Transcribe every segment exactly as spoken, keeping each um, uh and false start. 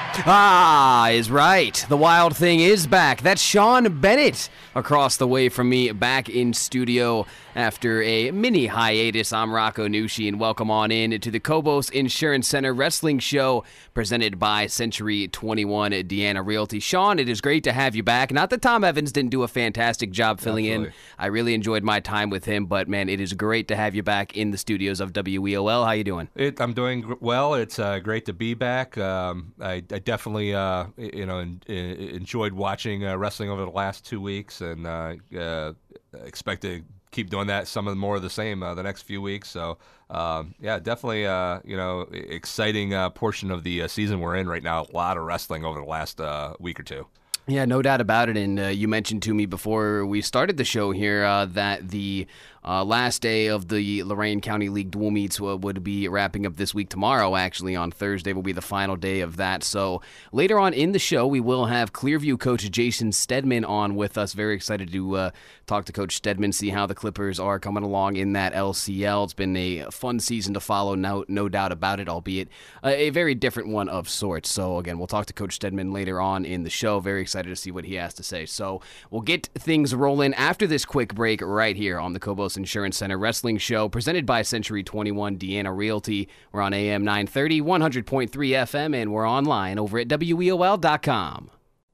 Ah, is right. The Wild Thing is back. That's Sean Bennett across the way from me, back in studio after a mini hiatus. I'm Rocco Nushi, and welcome on in to the Cobos Insurance Center Wrestling Show presented by Century twenty-one Deanna Realty. Sean, it is great to have you back. Not that Tom Evans didn't do a fantastic job filling Absolutely. in. I really enjoyed my time with him, but man, it is great to have you back in the studios of W E O L. How you doing? It, I'm doing well. It's uh, great to be back. Um, I, I definitely, uh, you know, en- enjoyed watching uh, wrestling over the last two weeks, and uh, uh, expect to keep doing that. Some of the more of the same uh, the next few weeks. So, um, yeah, definitely, uh, you know, exciting uh, portion of the uh, season we're in right now. A lot of wrestling over the last uh, week or two. Yeah, no doubt about it. And uh, you mentioned to me before we started the show here uh, that the uh, last day of the Lorain County League dual meets uh, would be wrapping up this week. Tomorrow, actually, on Thursday, will be the final day of that. So later on in the show, we will have Clearview coach Jason Stedman on with us. Very excited to uh, talk to Coach Stedman, see how the Clippers are coming along in that L C L. It's been a fun season to follow, no, no doubt about it, albeit a, a very different one of sorts. So again, we'll talk to Coach Stedman later on in the show. Very excited to see what he has to say. So we'll get things rolling after this quick break right here on the Cobos Insurance Center Wrestling Show presented by Century twenty-one Deanna Realty. We're on A M nine thirty, one hundred point three F M, and we're online over at W E O L dot com.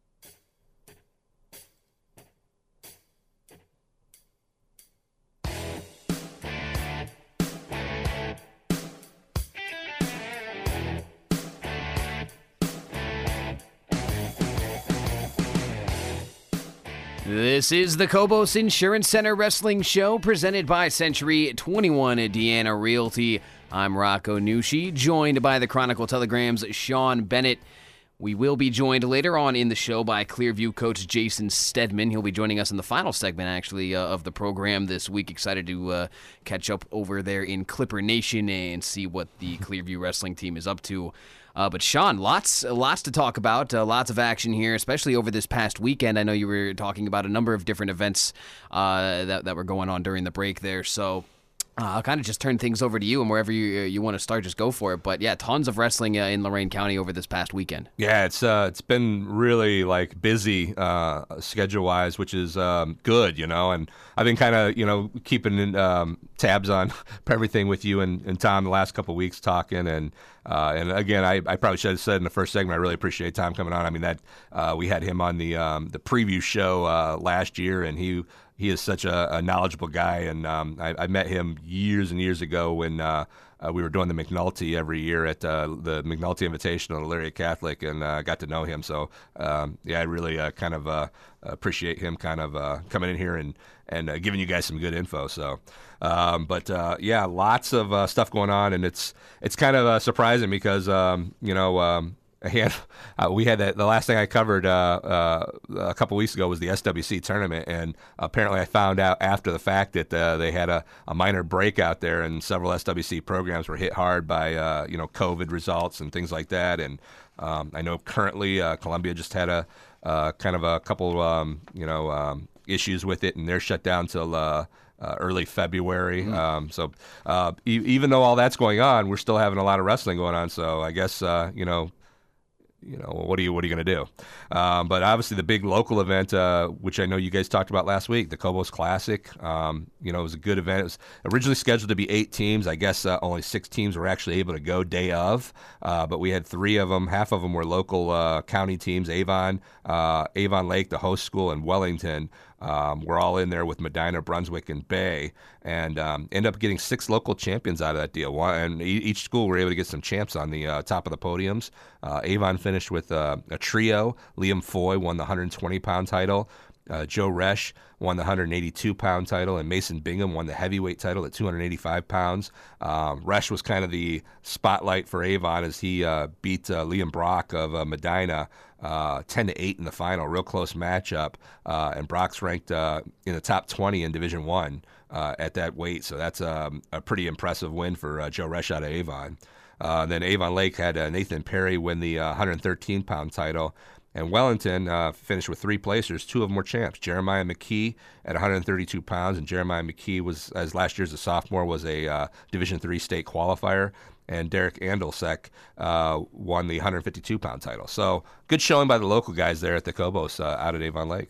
This is the Cobos Insurance Center Wrestling Show presented by Century twenty-one Deanna Realty. I'm Rocco Nushi, joined by the Chronicle Telegram's Sean Bennett. We will be joined later on in the show by Clearview coach Jason Stedman. He'll be joining us in the final segment, actually, uh, of the program this week. Excited to uh, catch up over there in Clipper Nation and see what the Clearview wrestling team is up to. Uh, but Sean, lots lots to talk about, uh, lots of action here, especially over this past weekend. I know you were talking about a number of different events uh, that, that were going on during the break there, so uh, I'll kind of just turn things over to you, and wherever you you want to start, just go for it. But yeah, tons of wrestling uh, in Lorain County over this past weekend. Yeah, it's uh, it's been really like busy uh, schedule wise, which is um, good, you know. And I've been kind of you know keeping um, tabs on everything with you and, and Tom the last couple of weeks talking and. Uh, and again, I, I probably should have said in the first segment, I really appreciate Tom coming on. I mean, that uh, we had him on the um, the preview show uh, last year, and he he is such a, a knowledgeable guy. And um, I, I met him years and years ago when uh, uh, we were doing the McNulty every year at uh, the McNulty Invitational at Elyria Catholic, and uh, got to know him. So um, yeah, I really uh, kind of uh, appreciate him kind of uh, coming in here and and uh, giving you guys some good info. So. Um, but uh, yeah, lots of uh, stuff going on, and it's it's kind of uh, surprising because um, you know um, had, uh, we had that, the last thing I covered uh, uh, a couple weeks ago was the S W C tournament, and apparently I found out after the fact that uh, they had a, a minor breakout there, and several S W C programs were hit hard by uh, you know COVID results and things like that. And um, I know currently uh, Columbia just had a uh, kind of a couple um, you know um, issues with it, and they're shut down till. Uh, Uh, early February. Mm-hmm. Um, so uh, e- even though all that's going on, we're still having a lot of wrestling going on. So I guess, uh, you know, you know, what are you what are you going to do? Um, but obviously the big local event, uh, which I know you guys talked about last week, the Cobos Classic, um, you know, it was a good event. It was originally scheduled to be eight teams. I guess uh, only six teams were actually able to go day of, uh, but we had three of them. Half of them were local uh, county teams, Avon, uh, Avon Lake, the host school, and Wellington. Um, we're all in there with Medina, Brunswick, and Bay, and um, end up getting six local champions out of that deal. One, and e- each school were able to get some champs on the uh, top of the podiums. Uh, Avon finished with uh, a trio. Liam Foy won the one hundred twenty pound title. Uh, Joe Resch won the one hundred eighty-two pound title, and Mason Bingham won the heavyweight title at two hundred eighty-five pounds. Um, Resch was kind of the spotlight for Avon as he uh, beat uh, Liam Brock of uh, Medina uh, ten to eight in the final, real close matchup. Uh, and Brock's ranked uh, in the top twenty in Division One uh, at that weight, so that's um, a pretty impressive win for uh, Joe Resch out of Avon. Uh, then Avon Lake had uh, Nathan Perry win the uh, one hundred thirteen pound title. And Wellington uh, finished with three placers. Two of them were champs. Jeremiah McKee at one hundred thirty-two pounds, and Jeremiah McKee was, as last year as a sophomore, was a uh, Division three state qualifier. and Derek Andelsek uh, won the one fifty-two pound title. So good showing by the local guys there at the Cobos uh, out at Avon Lake.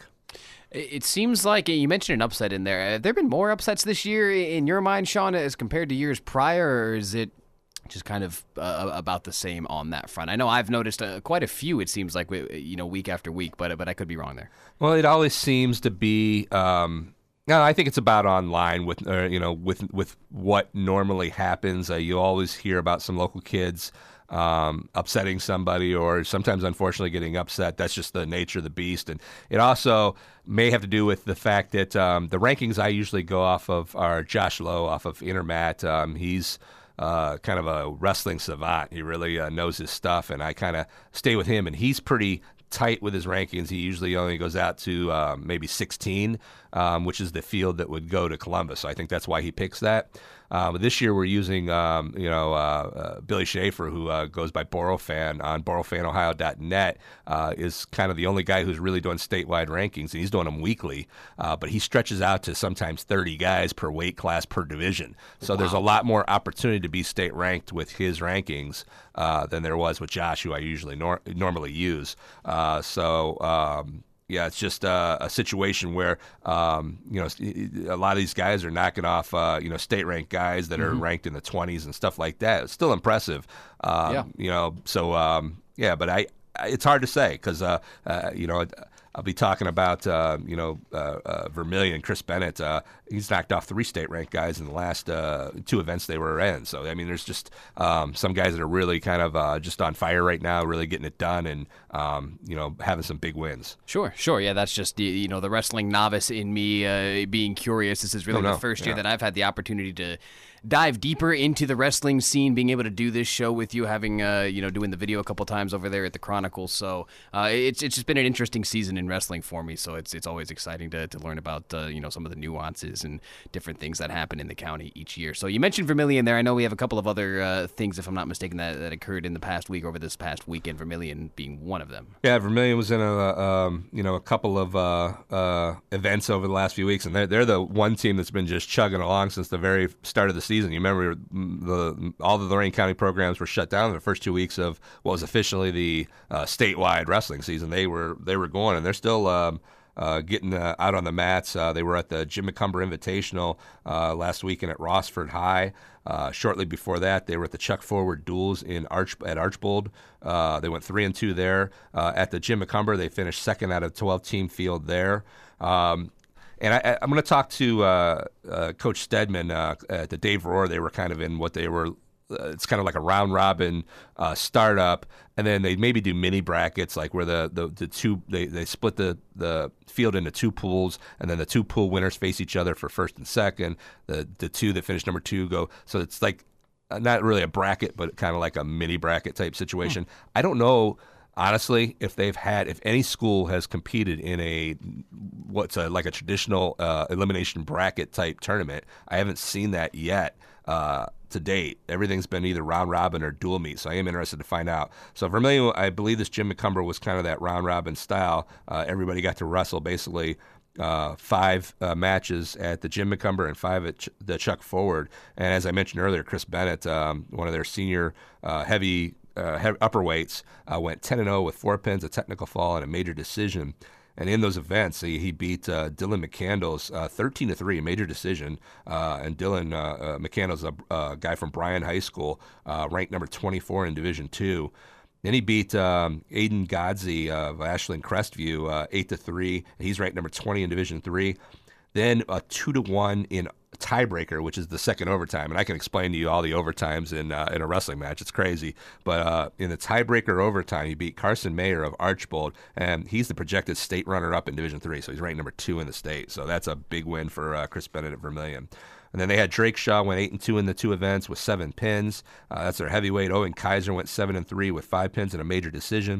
It seems like you mentioned an upset in there. Have there been more upsets this year in your mind, Sean, as compared to years prior, or is it just kind of uh, about the same on that front? I know I've noticed uh, quite a few, it seems like, you know, week after week, but but I could be wrong there. Well, it always seems to be. Um, no, I think it's about online with uh, you know with with what normally happens. Uh, you always hear about some local kids um, upsetting somebody, or sometimes unfortunately getting upset. That's just the nature of the beast, and it also may have to do with the fact that um, the rankings I usually go off of are Josh Lowe off of Intermat. Um, he's Uh, kind of a wrestling savant. He really uh, knows his stuff, and I kind of stay with him, and he's pretty tight with his rankings. He usually only goes out to uh, maybe sixteen, um, which is the field that would go to Columbus. So I think that's why he picks that. Uh, but this year we're using, um, you know, uh, uh, Billy Schaefer, who uh, goes by Borofan on Boro Fan Ohio dot net, uh, is kind of the only guy who's really doing statewide rankings, and he's doing them weekly. Uh, but he stretches out to sometimes thirty guys per weight class per division. So wow. There's a lot more opportunity to be state ranked with his rankings uh, than there was with Josh, who I usually nor- normally use. Uh, so. Um, Yeah, it's just uh, a situation where um, you know a lot of these guys are knocking off uh, you know state-ranked guys that mm-hmm. are ranked in the twenties and stuff like that. It's still impressive, um, yeah. You know. So um, yeah, but I, I it's hard to say because uh, uh, you know I'll be talking about uh, you know uh, uh, Vermilion, Chris Bennett. Uh, he's knocked off three state-ranked guys in the last uh, two events they were in. So I mean, there's just um, some guys that are really kind of uh, just on fire right now, really getting it done, and um, you know having some big wins. Sure, sure, yeah. That's just you know the wrestling novice in me uh, being curious. This is really oh, no. the first year yeah. that I've had the opportunity to dive deeper into the wrestling scene, being able to do this show with you, having uh, you know doing the video a couple times over there at the Chronicles. So uh, it's it's just been an interesting season in wrestling for me. So it's it's always exciting to to learn about uh, you know some of the nuances and different things that happen in the county each year. So you mentioned Vermilion there. I know we have a couple of other uh, things, if I'm not mistaken, that, that occurred in the past week, over this past weekend. Vermilion being one of them. Yeah, Vermilion was in a um, you know a couple of uh, uh, events over the last few weeks, and they're they're the one team that's been just chugging along since the very start of the season. You remember the all the Lorain County programs were shut down in the first two weeks of what was officially the uh, statewide wrestling season. They were they were going, and they're still. Um, Uh, getting uh, out on the mats. Uh, they were at the Jim McCumber Invitational uh, last weekend at Rossford High. Uh, shortly before that, they were at the Chuck Forward Duels in Arch at Archbold. Uh, they went three and two there. Uh, at the Jim McCumber, they finished second out of twelve-team field there. Um, and I, I'm going to talk to uh, uh, Coach Stedman uh, at the Dave Rohr. They were kind of in what they were. Uh, it's kind of like a round robin uh, startup, and then they maybe do mini brackets, like where the, the, the two they, they split the, the field into two pools, and then the two pool winners face each other for first and second. The the two that finish number two go. So it's like uh, not really a bracket, but kind of like a mini bracket type situation. Hmm. I don't know. Honestly, if they've had, if any school has competed in a what's a, like a traditional uh, elimination bracket type tournament, I haven't seen that yet uh, to date. Everything's been either round robin or dual meet, so I am interested to find out. So Vermilion, I believe this Jim McCumber was kind of that round robin style. Uh, everybody got to wrestle basically uh, five uh, matches at the Jim McCumber and five at Ch- the Chuck Forward. And as I mentioned earlier, Chris Bennett, um, one of their senior uh, heavy Uh, heavy, upper weights, uh, went ten and oh with four pins, a technical fall, and a major decision. And in those events, he, he beat uh, Dylan McCandles uh, thirteen to three, a major decision. Uh, and Dylan uh, uh, McCandles, a uh, guy from Bryan High School, uh, ranked number twenty-four in Division Two. Then he beat um, Aiden Godsey of Ashland Crestview uh, eight to three. He's ranked number twenty in Division Three. Then a two to one in tiebreaker, which is the second overtime, and I can explain to you all the overtimes in uh, in a wrestling match. It's crazy, but uh, in the tiebreaker overtime, he beat Carson Mayer of Archbold, and he's the projected state runner-up in Division Three, so he's ranked number two in the state. So that's a big win for uh, Chris Bennett at Vermilion. And then they had Drake Shaw went eight and two in the two events with seven pins. Uh, that's their heavyweight. Owen Kaiser went seven and three with five pins and a major decision.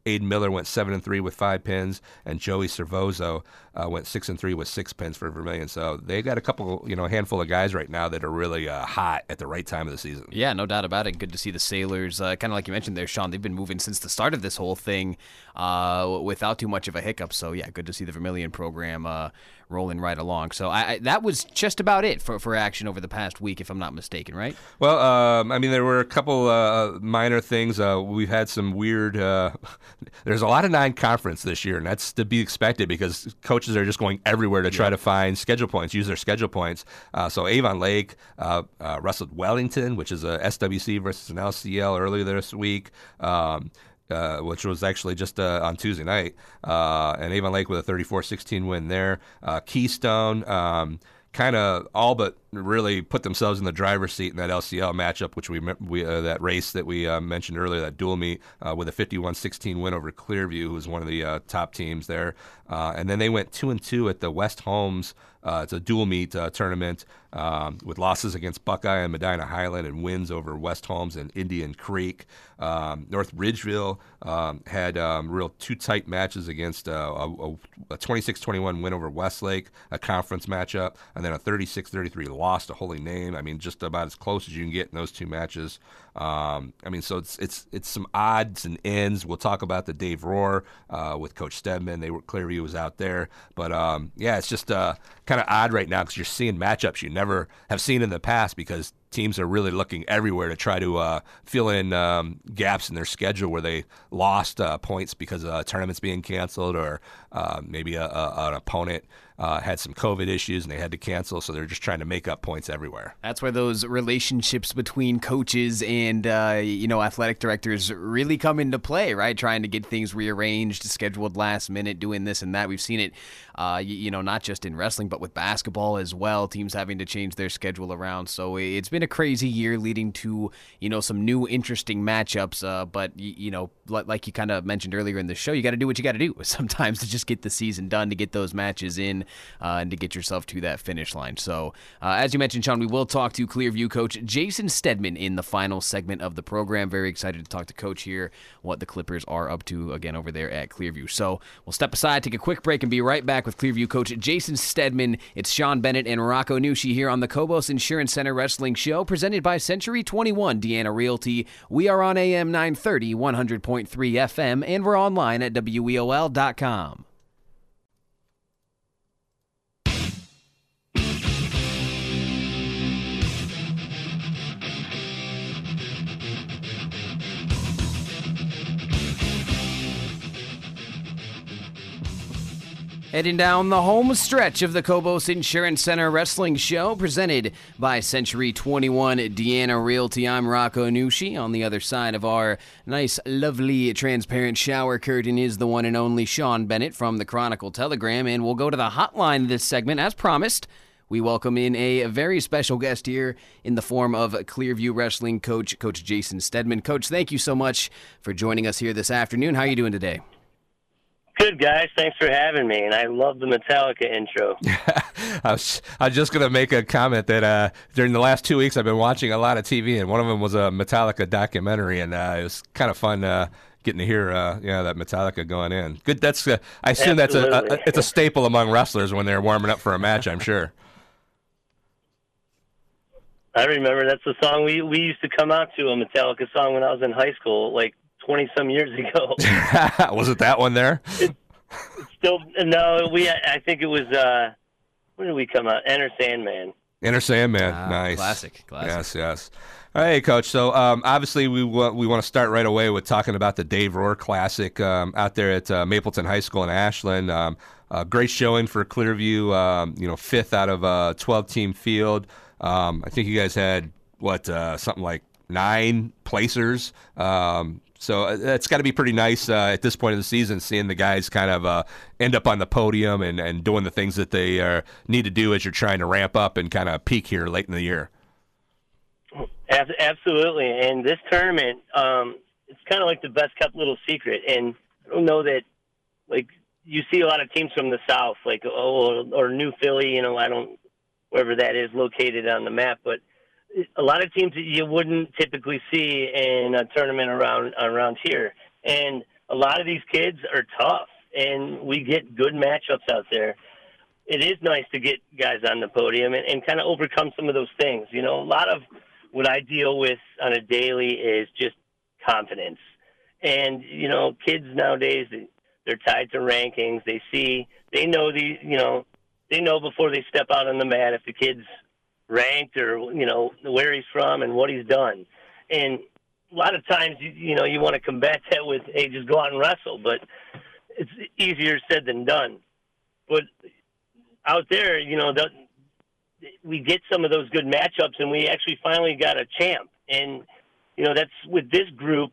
Aiden Miller went seven and three with five pins, and Joey Cervozo uh, went six and three with six pins for Vermilion. So they got a couple, you know, a handful of guys right now that are really uh, hot at the right time of the season. Yeah, no doubt about it. Good to see the Sailors, uh, kind of like you mentioned there, Sean. They've been moving since the start of this whole thing uh, without too much of a hiccup. So yeah, good to see the Vermilion program uh, rolling right along. So I, I, that was just about it for, for action over the past week, if I'm not mistaken, right? Well, um, I mean, there were a couple uh, minor things. Uh, we've had some weird. Uh, there's a lot of non-conference this year, and that's to be expected because coaches are just going everywhere to try yeah. to find schedule points, use their schedule points. Uh, so Avon Lake uh, uh, wrestled Wellington, which is a S W C versus an L C L earlier this week. Um, Uh, which was actually just uh, on Tuesday night, uh, and Avon Lake with a thirty-four sixteen win there. Uh, Keystone um, kind of all but really put themselves in the driver's seat in that L C L matchup, which we, we uh, that race that we uh, mentioned earlier, that dual meet, uh, with a fifty-one sixteen win over Clearview, who was one of the uh, top teams there. Uh, and then they went two and two at the West Holmes. Uh, it's a dual meet uh, tournament um, with losses against Buckeye and Medina Highland and wins over West Holmes and Indian Creek. Um, North Ridgeville um, had um, real two tight matches against uh, a twenty-six twenty-one win over Westlake, a conference matchup, and then a thirty-six thirty-three loss to Holy Name. I mean, just about as close as you can get in those two matches. Um, I mean, so it's it's it's some odds and ends. We'll talk about the Dave Rohr uh, with Coach Stedman. They were Clearview was out there, but um, yeah, it's just uh, kind of odd right now because you're seeing matchups you never have seen in the past because teams are really looking everywhere to try to uh, fill in um, gaps in their schedule where they lost uh, points because uh, tournaments being canceled or uh, maybe a, a, an opponent uh, had some COVID issues and they had to cancel, so they're just trying to make up points everywhere. That's where those relationships between coaches and uh, you know athletic directors really come into play, right? Trying to get things rearranged, scheduled last minute, doing this and that. We've seen it, uh, you, you know, not just in wrestling, but with basketball as well. Teams having to change their schedule around. So it's been a crazy year leading to, you know, some new interesting matchups. Uh, but, you, you know, like you kind of mentioned earlier in the show, you got to do what you got to do sometimes to just get the season done, to get those matches in, uh, and to get yourself to that finish line. So, uh, as you mentioned, Sean, we will talk to Clearview coach Jason Stedman in the final segment of the program. Very excited to talk to Coach here, what the Clippers are up to, again, over there at Clearview. So, we'll step aside, take a quick break, and be right back with Clearview coach Jason Stedman. It's Sean Bennett and Rocco Nucci here on the Cobos Insurance Center Wrestling Show, presented by Century twenty-one Deanna Realty. We are on A M nine thirty, one hundred point three F M, and we're online at W E O L dot com. Heading down the home stretch of the Cobos Insurance Center Wrestling Show, presented by Century twenty-one Deanna Realty. I'm Rocco Nucci. On the other side of our nice, lovely, transparent shower curtain is the one and only Sean Bennett from the Chronicle Telegram, and we'll go to the hotline this segment. As promised, we welcome in a very special guest here in the form of Clearview Wrestling coach, Coach Jason Stedman. Coach, thank you so much for joining us here this afternoon. How are you doing today? Good, guys. Thanks for having me, and I love the Metallica intro. I was, I was just going to make a comment that uh, during the last two weeks I've been watching a lot of T V, and one of them was a Metallica documentary, and uh, it was kind of fun uh, getting to hear uh, yeah, that Metallica going in. Good. That's uh, I assume Absolutely. that's a, a it's a staple among wrestlers when they're warming up for a match, I'm sure. I remember that's the song we, we used to come out to, a Metallica song when I was in high school, like twenty-some years ago. Was it that one there? It, it's still, no, we. I think it was, uh, when did we come out? Enter Sandman. Enter Sandman, ah, nice. Classic, classic. Yes, yes. All right, Coach. So um, obviously we want we want to start right away with talking about the Dave Rohr Classic um, out there at uh, Mapleton High School in Ashland. Um, uh, great showing for Clearview. Um, you know, fifth out of a twelve-team field. Um, I think you guys had what uh, something like nine placers. Um, so it's got to be pretty nice uh, at this point of the season, seeing the guys kind of uh, end up on the podium and, and doing the things that they uh, need to do as you're trying to ramp up and kind of peak here late in the year. Absolutely, and this tournament, um, it's kind of like the best kept little secret. And I don't know that, like, you see a lot of teams from the South, like oh, or New Philly, you know, I don't, wherever that is located on the map, but a lot of teams that you wouldn't typically see in a tournament around around here. And a lot of these kids are tough, and we get good matchups out there. It is nice to get guys on the podium and, and kind of overcome some of those things. You know, a lot of what I deal with on a daily is just confidence. And, you know, kids nowadays, they're tied to rankings. They see, they know the, you know, they know before they step out on the mat if the kid's ranked or, you know, where he's from and what he's done. And a lot of times, you, you know, you want to combat that with, hey, just go out and wrestle. But it's easier said than done. But out there, you know, the, we get some of those good matchups, and we actually finally got a champ. And, you know, that's with this group,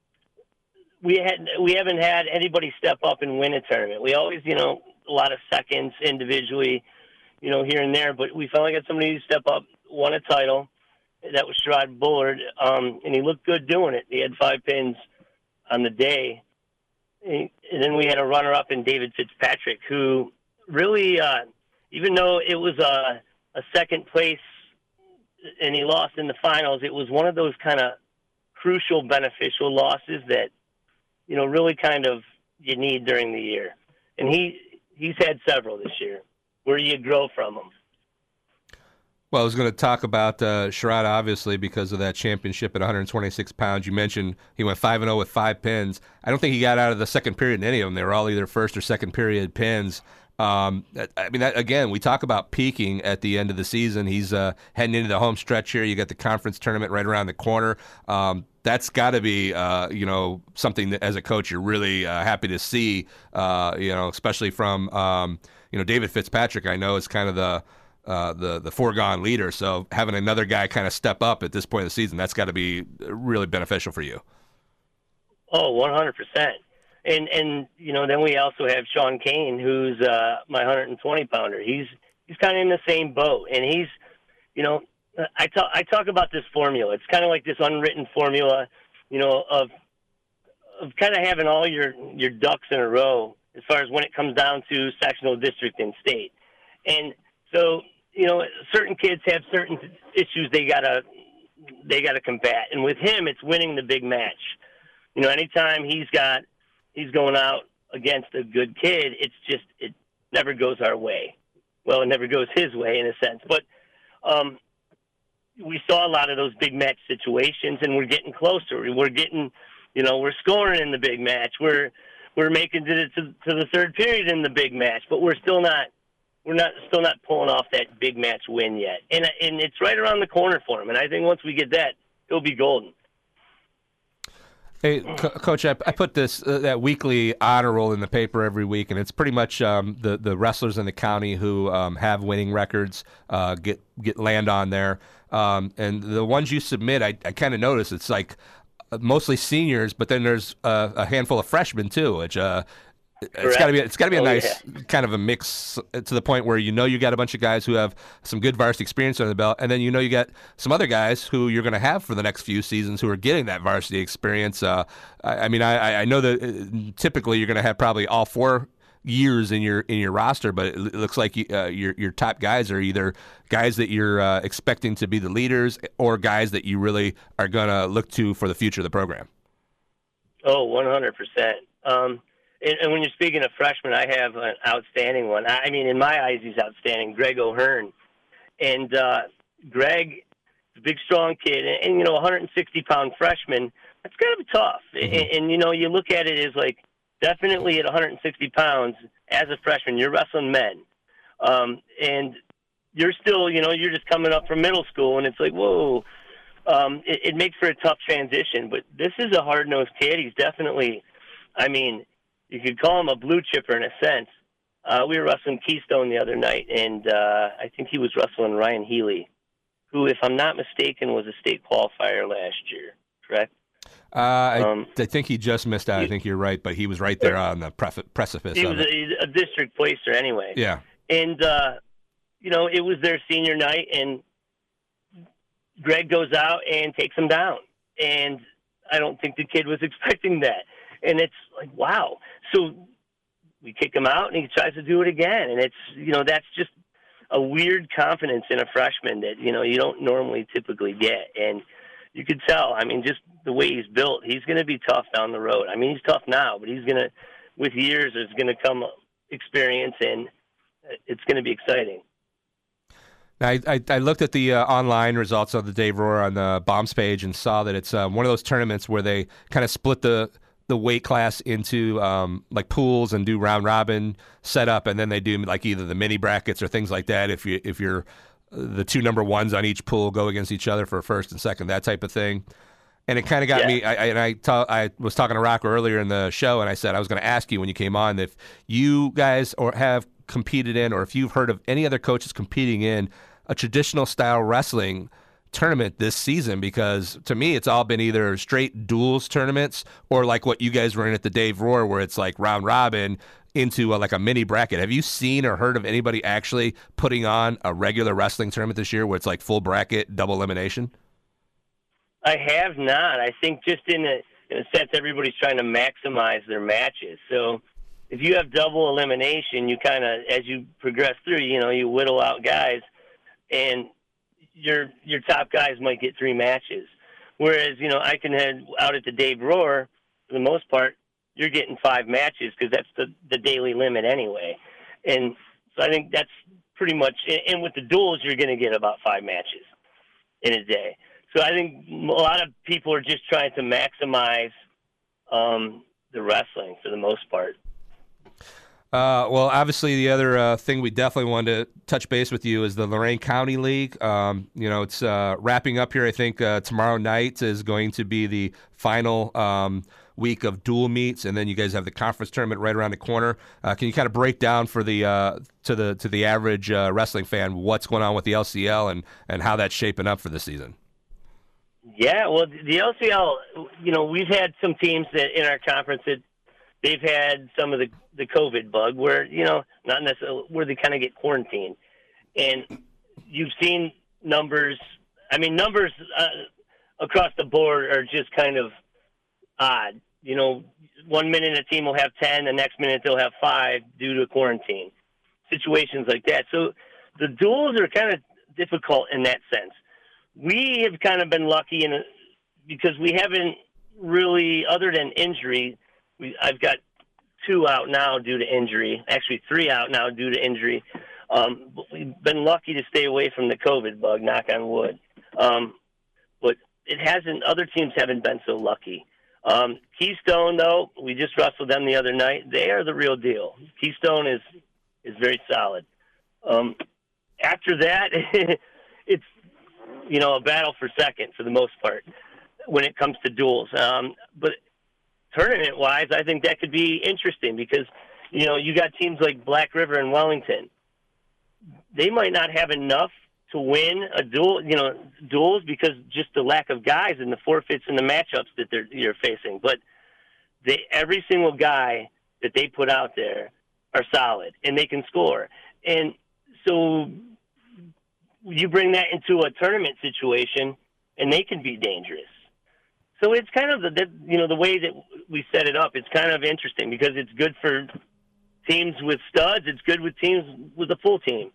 we had we haven't had anybody step up and win a tournament. We always, you know, a lot of seconds individually, you know, here and there. But we finally got somebody who step up, won a title. That was Sherrod Bullard, um, and he looked good doing it. He had five pins on the day. And then we had a runner-up in David Fitzpatrick, who really, uh, even though it was a, a second place and he lost in the finals, it was one of those kind of crucial, beneficial losses that, you know, really kind of you need during the year. And he he's had several this year where you grow from them. Well, I was going to talk about uh, Sherrod, obviously, because of that championship at one hundred twenty-six pounds. You mentioned he went five and oh with five pins. I don't think he got out of the second period in any of them. They were all either first or second period pins. Um, I mean, that, again, we talk about peaking at the end of the season. He's uh, heading into the home stretch here. You got the conference tournament right around the corner. Um, that's got to be, uh, you know, something that as a coach you're really uh, happy to see, uh, you know, especially from, um, you know, David Fitzpatrick, I know, is kind of the Uh, the the foregone leader, so having another guy kind of step up at this point in the season, that's got to be really beneficial for you. Oh, one hundred percent. And and you know, then we also have Sean Kane, who's uh, my one hundred twenty pounder. He's he's kind of in the same boat, and he's, you know, I talk I talk about this formula. It's kind of like this unwritten formula, you know, of of kind of having all your your ducks in a row as far as when it comes down to sectional, district, and state. And so, you know, certain kids have certain issues they gotta they gotta combat, and with him, it's winning the big match. You know, anytime he's got he's going out against a good kid, it's just it never goes our way. Well, it never goes his way in a sense, but um, we saw a lot of those big match situations, and we're getting closer. We're getting, you know, we're scoring in the big match. We're we're making it to, to the third period in the big match, but we're still not. We're not still not pulling off that big match win yet, and and it's right around the corner for him. And I think once we get that, he'll be golden. Hey, Co- Coach, I, I put this uh, that weekly honor roll in the paper every week, and it's pretty much um, the the wrestlers in the county who um, have winning records uh, get get land on there. Um, and the ones you submit, I, I kind of notice it's like mostly seniors, but then there's uh, a handful of freshmen too, which. Uh, It's got to be. It's got to be a oh, nice yeah. kind of a mix to the point where you know you got a bunch of guys who have some good varsity experience under the belt, and then you know you got some other guys who you're going to have for the next few seasons who are getting that varsity experience. Uh, I, I mean, I, I know that typically you're going to have probably all four years in your in your roster, but it looks like you, uh, your your top guys are either guys that you're uh, expecting to be the leaders or guys that you really are going to look to for the future of the program. Oh, one hundred percent. Um, And, and when you're speaking of freshmen, I have an outstanding one. I mean, in my eyes, he's outstanding. Greg O'Hearn. And uh, Greg is a big, strong kid. And, and you know, one hundred sixty pound freshman, that's got to be tough. Mm-hmm. And, and, you know, you look at it as like definitely at one hundred sixty pounds as a freshman, you're wrestling men. Um, and you're still, you know, you're just coming up from middle school. And it's like, whoa, um, it, it makes for a tough transition. But this is a hard-nosed kid. He's definitely, I mean, you could call him a blue chipper in a sense. Uh, we were wrestling Keystone the other night, and uh, I think he was wrestling Ryan Healy, who, if I'm not mistaken, was a state qualifier last year, correct? Uh, I, um, I think he just missed out. I think you're right, but he was right there on the pref- precipice he of was it. a, a district placer anyway. Yeah. And, uh, you know, it was their senior night, and Greg goes out and takes him down. And I don't think the kid was expecting that. And it's like, wow. So we kick him out, and he tries to do it again. And it's, you know, that's just a weird confidence in a freshman that, you know, you don't normally typically get. And, you could tell. I mean, just the way he's built, he's going to be tough down the road. I mean, he's tough now, but he's going to, with years, there's going to come experience, and it's going to be exciting. I, I, I looked at the uh, online results of the Dave Rohr on the Bombs page and saw that it's um, one of those tournaments where they kind of split the the weight class into um, like pools and do round robin setup, and then they do like either the mini brackets or things like that. If you if you're the two number ones on each pool go against each other for first and second, that type of thing. And it kind of got yeah. me. I, I and I ta- I was talking to Rocco earlier in the show, and I said I was going to ask you when you came on if you guys or have competed in, or if you've heard of any other coaches competing in a traditional style wrestling tournament this season, because to me it's all been either straight duels tournaments or like what you guys were in at the Dave Rohr, where it's like round robin into a, like a mini bracket. Have you seen or heard of anybody actually putting on a regular wrestling tournament this year where it's like full bracket, double elimination? I have not. I think just in a, in a sense, everybody's trying to maximize their matches. So if you have double elimination, you kind of, as you progress through, you know, you whittle out guys, and your your top guys might get three matches. Whereas, you know, I can head out at the Dave Rohr, for the most part, you're getting five matches because that's the, the daily limit anyway. And so I think that's pretty much, and with the duels, you're going to get about five matches in a day. So I think a lot of people are just trying to maximize um, the wrestling for the most part. Uh, well, obviously, the other uh, thing we definitely wanted to touch base with you is the Lorain County League. Um, you know, it's uh, wrapping up here. I think uh, tomorrow night is going to be the final um, week of dual meets, and then you guys have the conference tournament right around the corner. Uh, can you kind of break down for the uh, to the to the average uh, wrestling fan what's going on with the L C L and, and how that's shaping up for the season? Yeah, well, the L C L, you know, we've had some teams that in our conference that they've had some of the, the COVID bug where, you know, not necessarily where they kind of get quarantined. And you've seen numbers, I mean, numbers uh, across the board are just kind of odd. You know, one minute a team will have ten, the next minute they'll have five due to quarantine. Situations like that. So the duels are kind of difficult in that sense. We have kind of been lucky in a, because we haven't really, other than injury, we, I've got two out now due to injury, actually three out now due to injury. Um, but we've been lucky to stay away from the COVID bug, knock on wood. Um, but it hasn't, other teams haven't been so lucky. Um, Keystone, though, we just wrestled them the other night. They are the real deal. Keystone is, is very solid. Um, after that, it's, you know, a battle for second for the most part when it comes to duels. Um, but tournament-wise, I think that could be interesting because, you know, you got teams like Black River and Wellington. They might not have enough to win a duel, you know, duels because just the lack of guys and the forfeits and the matchups that they're you're facing. But they, every single guy that they put out there are solid and they can score. And so you bring that into a tournament situation, and they can be dangerous. So it's kind of the, the you know the way that we set it up. It's kind of interesting because it's good for teams with studs. It's good with teams with a full team.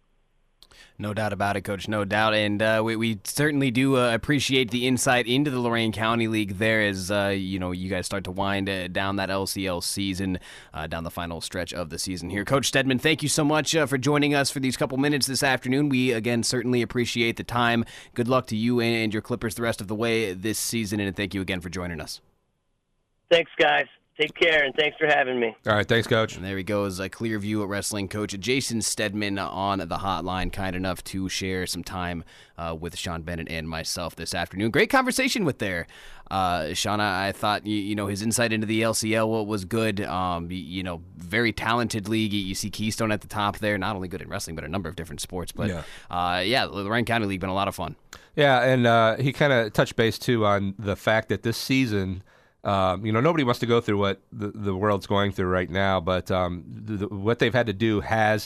No doubt about it, Coach. No doubt, and uh, we, we certainly do uh, appreciate the insight into the Lorain County League. There, as uh, you know, you guys start to wind uh, down that L C L season, uh, down the final stretch of the season here. Coach Stedman, thank you so much uh, for joining us for these couple minutes this afternoon. We again certainly appreciate the time. Good luck to you and your Clippers the rest of the way this season, and thank you again for joining us. Thanks, guys. Take care, and thanks for having me. All right, thanks, Coach. And there he goes, a Clearview Wrestling coach Jason Stedman on the hotline, kind enough to share some time uh, with Sean Bennett and myself this afternoon. Great conversation with there. Uh, Sean, I, I thought, you, you know, his insight into the L C L was good. Um, you, you know, very talented league. You see Keystone at the top there, not only good in wrestling, but a number of different sports. But, yeah, uh, yeah the Lorain County League been a lot of fun. Yeah, and uh, he kind of touched base, too, on the fact that this season – Um, you know, nobody wants to go through what the, the world's going through right now, but um, the, the, what they've had to do has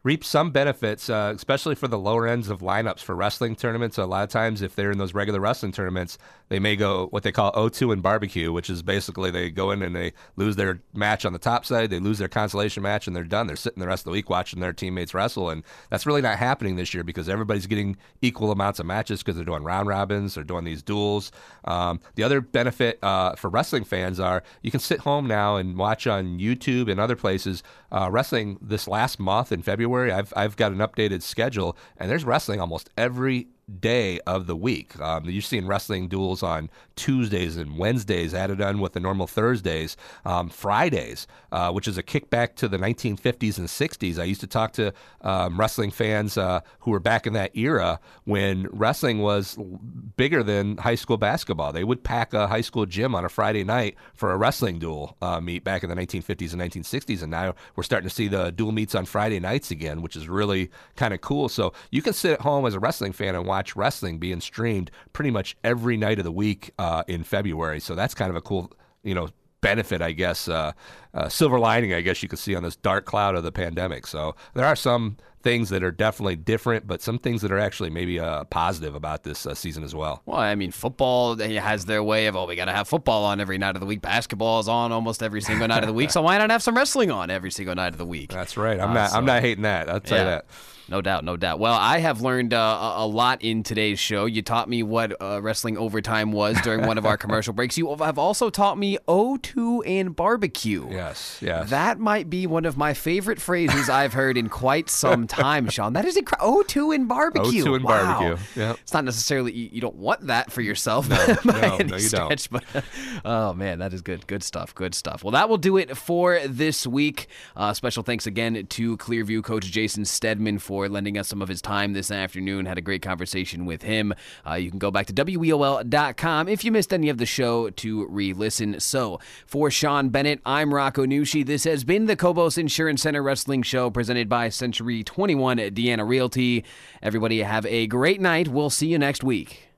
reap some benefits, uh, especially for the lower ends of lineups for wrestling tournaments. A lot of times, if they're in those regular wrestling tournaments, they may go what they call O two and barbecue, which is basically they go in and they lose their match on the top side, they lose their consolation match, and they're done. They're sitting the rest of the week watching their teammates wrestle, and that's really not happening this year because everybody's getting equal amounts of matches because they're doing round robins, they're doing these duels. Um, the other benefit uh, for wrestling fans are you can sit home now and watch on YouTube and other places uh, wrestling this last month in February. I've I've got an updated schedule, and there's wrestling almost every day of the week. Um, you're seeing wrestling duels on Tuesdays and Wednesdays added on with the normal Thursdays, um, Fridays, uh, which is a kickback to the nineteen fifties and sixties. I used to talk to um, wrestling fans uh, who were back in that era when wrestling was bigger than high school basketball. They would pack a high school gym on a Friday night for a wrestling duel uh, meet back in the nineteen fifties and nineteen sixties, and now we're starting to see the dual meets on Friday nights again, which is really kind of cool. So you can sit at home as a wrestling fan and watch watch wrestling being streamed pretty much every night of the week uh, in February. So that's kind of a cool, you know, benefit, I guess, uh, uh, silver lining, I guess you could see on this dark cloud of the pandemic. So there are some things that are definitely different, but some things that are actually maybe uh, positive about this uh, season as well. Well, I mean, football has their way of, oh, we got to have football on every night of the week. Basketball is on almost every single night of the week, so why not have some wrestling on every single night of the week? That's right. I'm uh, not. so, I'm not hating that. I'll tell yeah. you that. No doubt, no doubt. Well, I have learned uh, a lot in today's show. You taught me what uh, wrestling overtime was during one of our commercial breaks. You have also taught me O two and barbecue. Yes, yes. That might be one of my favorite phrases I've heard in quite some time, Sean. That is incredible. O two and barbecue. O two and wow. barbecue. Yeah. It's not necessarily, you, you don't want that for yourself. No, by no, any no, you stretch, don't. But, oh, man, that is good. Good stuff. Good stuff. Well, that will do it for this week. Uh, special thanks again to Clearview coach Jason Stedman for lending us some of his time this afternoon. Had a great conversation with him. Uh, you can go back to W E O L dot com if you missed any of the show to re-listen. So, for Sean Bennett, I'm Rocco Nucci. This has been the Cobos Insurance Center Wrestling Show presented by Century twenty-one Deanna Realty. Everybody have a great night. We'll see you next week.